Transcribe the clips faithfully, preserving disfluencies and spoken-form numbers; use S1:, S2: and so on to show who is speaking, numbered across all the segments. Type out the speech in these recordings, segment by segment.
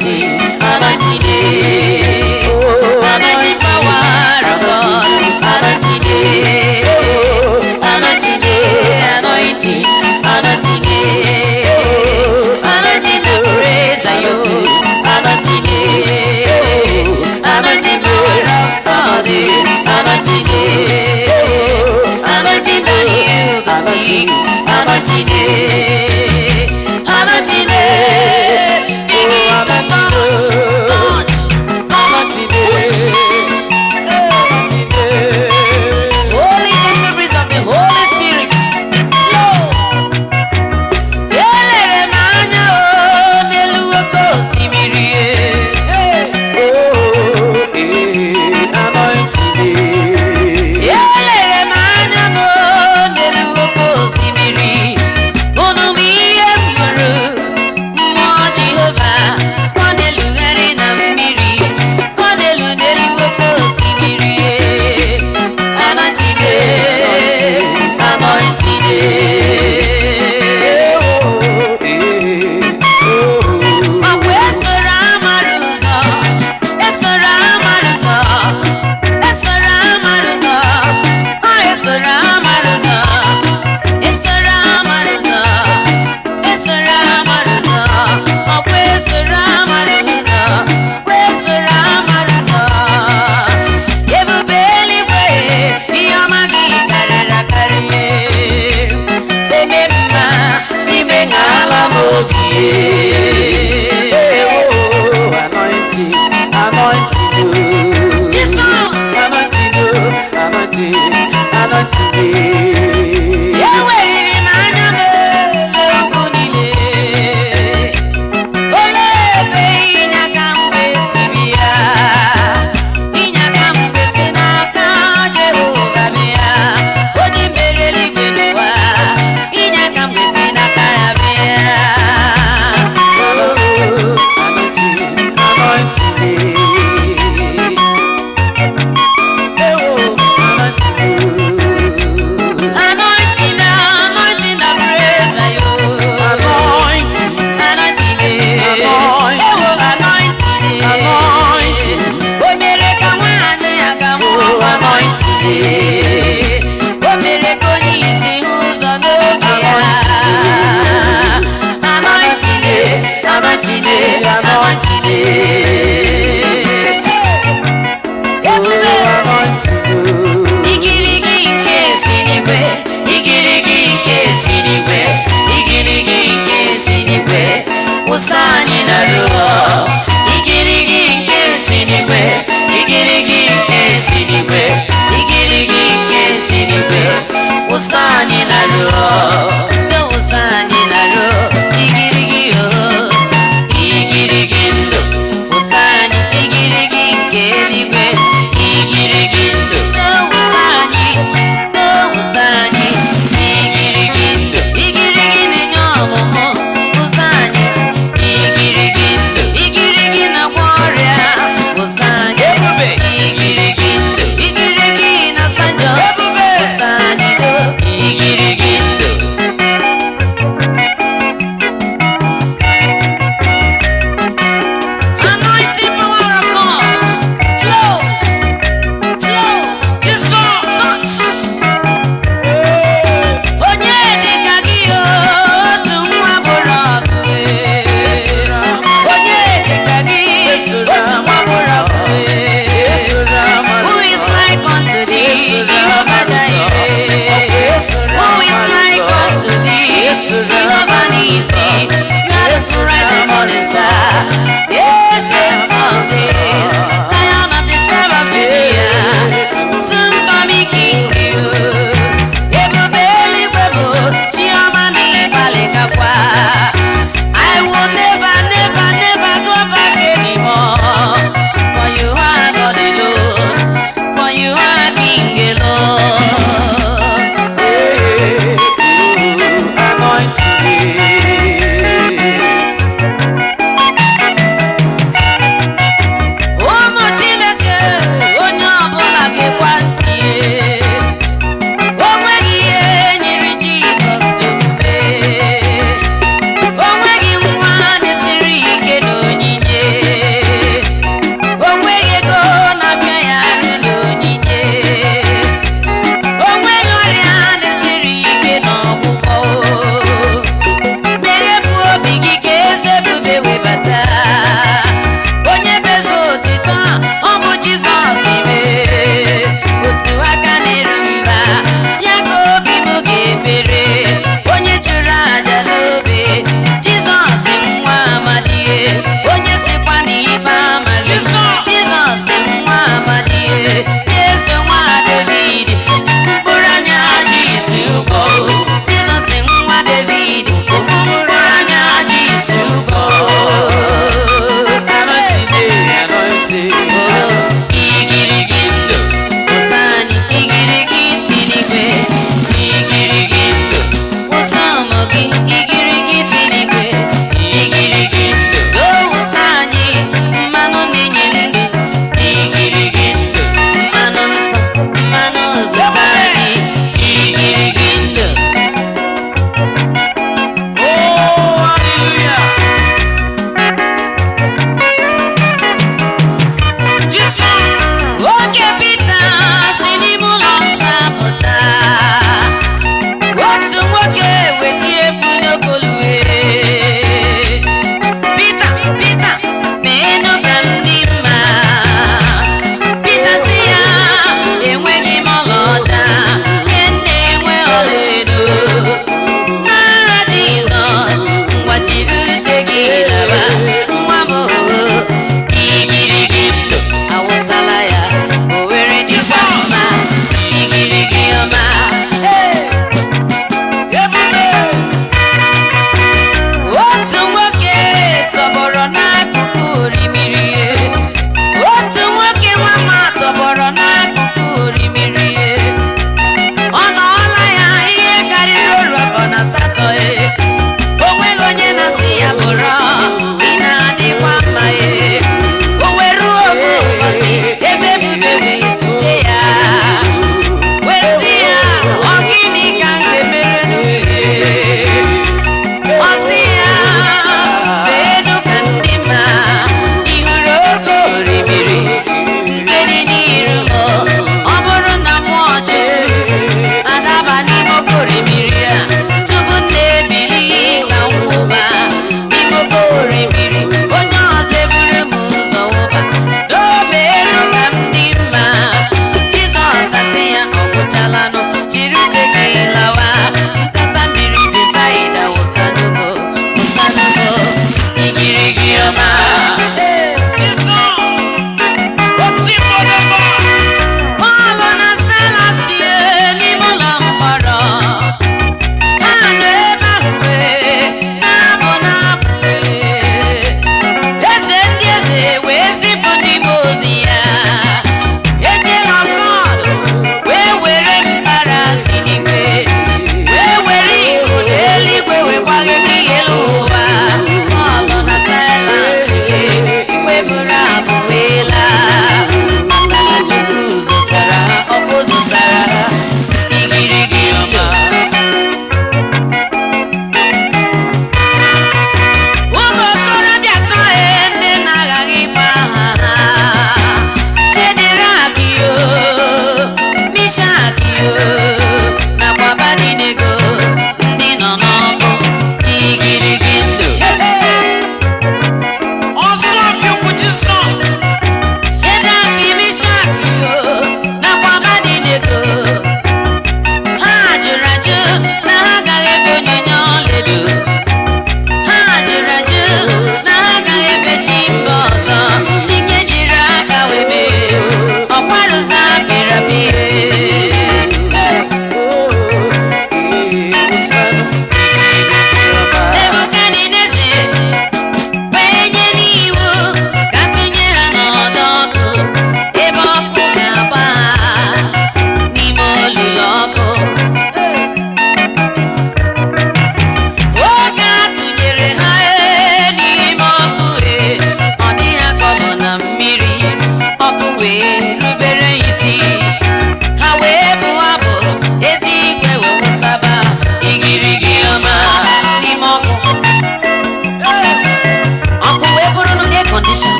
S1: anointing, anointing, oh, anointing power of God, anointing, oh, anointing, anointing, anointing, oh, anointing the praise of you, anointing, oh, anointing power of God, anointing, oh, anointing the heal the sick, anointing, anointing, begin to launch, launch, launch, push. Holy deliverance of the Holy Spirit. Lord. Yelere manya o neluoko simiri.
S2: Oh, eh, anointing.
S1: Yelere manya o neluoko simiri. Unumi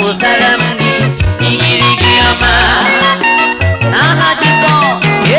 S1: wụsara m gị igirigi ọma n'aha Jizọs.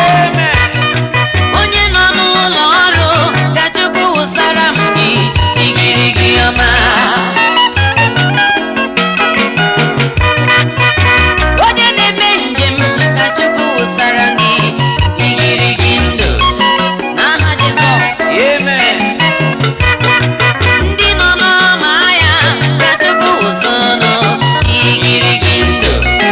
S1: Onye nọ n'ụlọ ọrụ ka Chukwu wụsara m gị igirigi ọma. Onye na-eme njem ka Chukwu wụsara gị igirigi ndụ n'aha Jizọs. Ndị nọ n'ọma ahịa ka Chukwu wụsọnụ igirigi ndụ.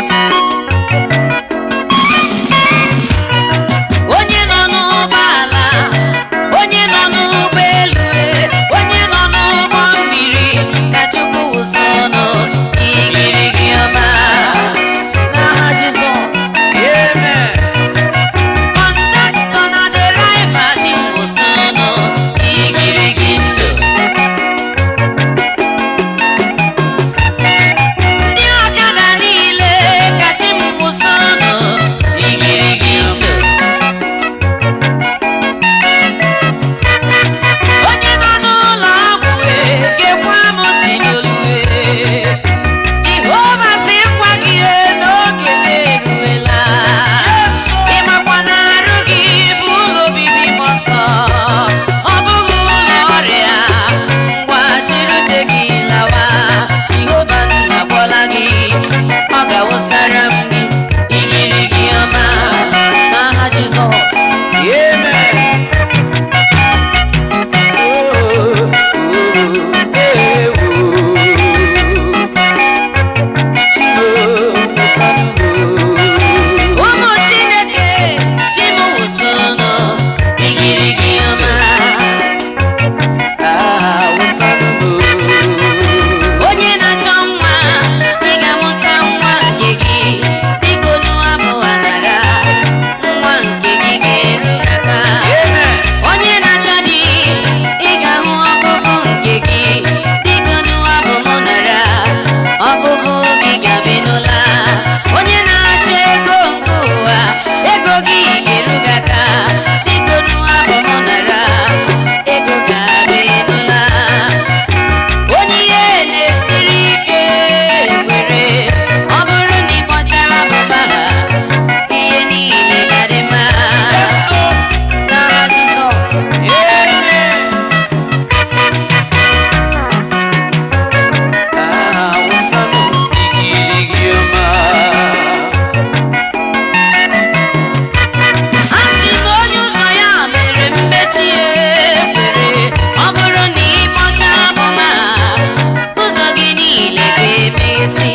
S1: Onye nọ n'ụgbọala, onye nọ n'ụgbọelu, onye nọ n'ụgbọ mmiri ka Chukwu wụsọnụ igirigi ọma n'aha Jizọs. Kọndọktọ na deraịva ji wụsọnụ igirigi ndụ. Ndị ọkada niile ka chi m wụsọnụ igirigi ndụ. Onye nọ n'ụlọ ọgwụ gekwa m ntị n'olu. Jehova sị ngwa gị n'oge eruela. Ị makwa na arụ gị bụ ụlọ obibi mmụọ nsọ, ọ bụghị ụlọ ọrịa. Ngwa jiri ute gị lawa. Jehova nna gwọla gị, ọ ga-awụsara m gị igirigi ọma n'aha Jizọs. Ụmụ Chineke chi m wụsọnụ igirigi ọma. Onye na-achọ nwa ị ga-amụta nwa nke gị. Biko nụwa bụ adara, nwa nke gị ga-eru aka. Onye na-achọ di ị ga-ahụ ọbụbụ nke gị. Biko nụwa bụ mụ nara, ọbụbụ gị ga-abịnụla. Onye na-achọ ego nke ụwa, ego gị ga-eru gị aka. Biko nụwa bụ mụ nara, ego ga-abịnụla. Onye ihe na-esiri ike were, ọ bụrụ na ị kpọchara abụba ha, ihe niile ga-adị mma n'aha Jizọs. A sị na onye ụzọ ya mere mmechi ekwere, ọ bụrụ na ị kpọchara abụba ha, ụzọ gị niile ga-emeghesi.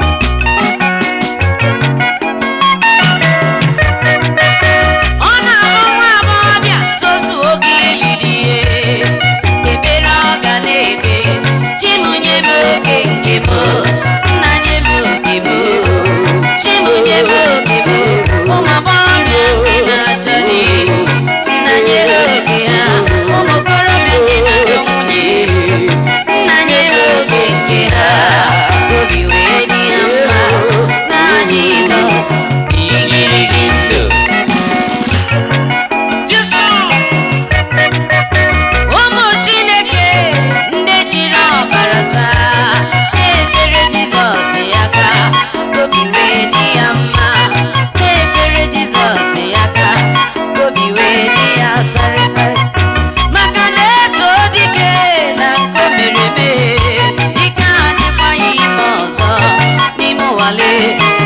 S1: Ọ na-abụ nwa agbọghọbịa tozuo oge ịlụ di ya, ekpere ọ ga na-ekpe, chi m nye m oge nke m, nna nye m oge m, chi m nye m oge m. Ụmụ agbọghọbịa ndị na-achọ di, nna nyere oge ha. Ụmụ okorobịa ndị na-achọ nwunye, nna nyere oge nke ha. Obi wee dị ha mma na Jizọs igirigi ndụ. Ụmụ Chineke ndị jiri ọbara saa, na-ekpere Jizọs aka, obi wee dị ya mma. Na-ekpere Jizọs aka, obi wee dị ya sarịsarị. Maka na eto dike na nke o mere eme, dike adịkwaghị ime ọzọ n'ime ụwa lee.